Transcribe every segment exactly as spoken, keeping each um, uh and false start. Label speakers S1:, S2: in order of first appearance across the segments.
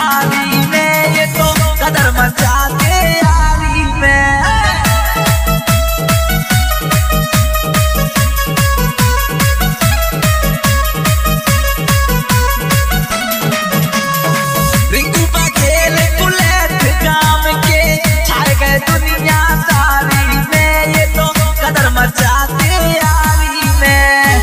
S1: सरकारी में, ये तो कदर मचाते यारी में। रिंकू बघेल बुलेट काम के छाए गए दुनिया सारी में, ये तो कदर मचाते यारी में।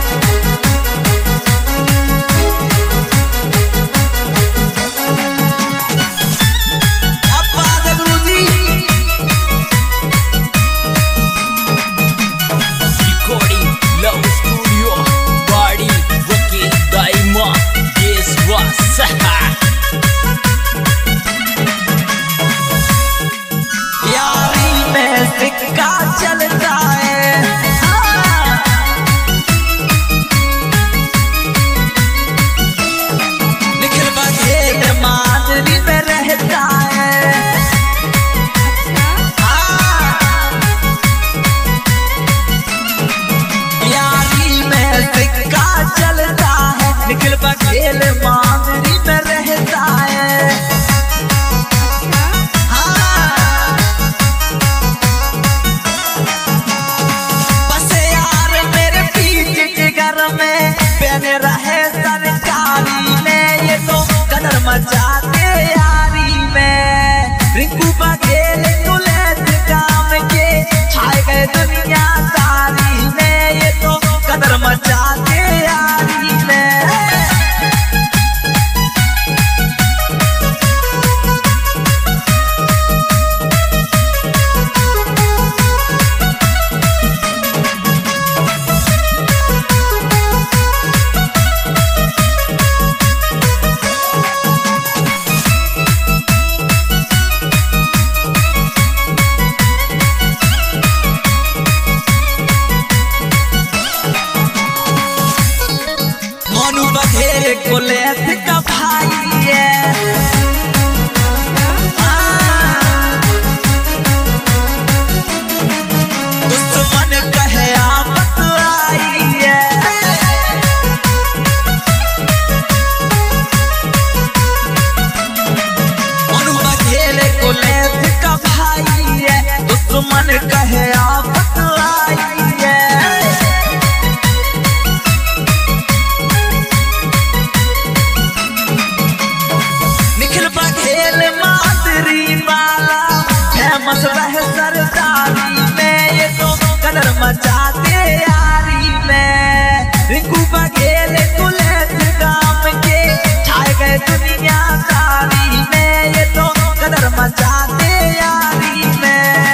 S1: यारी में सिक्का चलता है, हाँ। निखिल बघेल मादरी में रहता है, हाँ। यारी में सिक्का चलता है, निखिल बघेल मादरी में रहता है। बने रहे सरकारी में, ये तो कदर मचाते यारी में। रिंकू बघेल बुलेट काम के छाए गए दुनिया सारी में, ये तो कदर मचाते यारी में। मोनू बघेल बुलेट का भाई है, दुश्मन कहे आफत आई है। मोनू बघेल बुलेट का भाई है, दुश्मन कहे आफत आई है। फेमस रहे सरकारी में, ये तो कदर मचाते यारी में। रिंकू बघेल बुलेट काम के छाए गए दुनिया सारी में, ये तो कदर मचाते यारी में।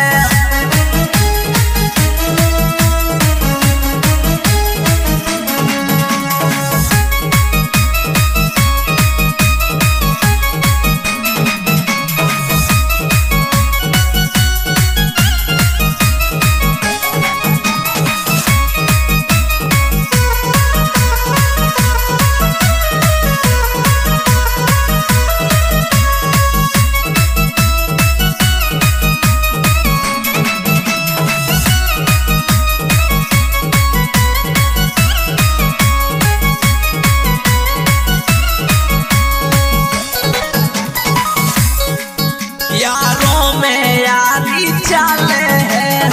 S1: यारों में यारी चाले है,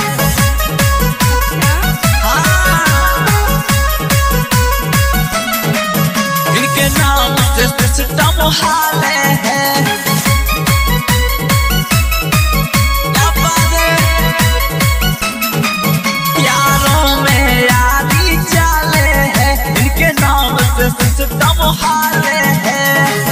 S1: हाँ। इनके नाम से सिस्टम हाले है, यारों में यारी चाले है, इनके नाम से सिस्टम हाले है।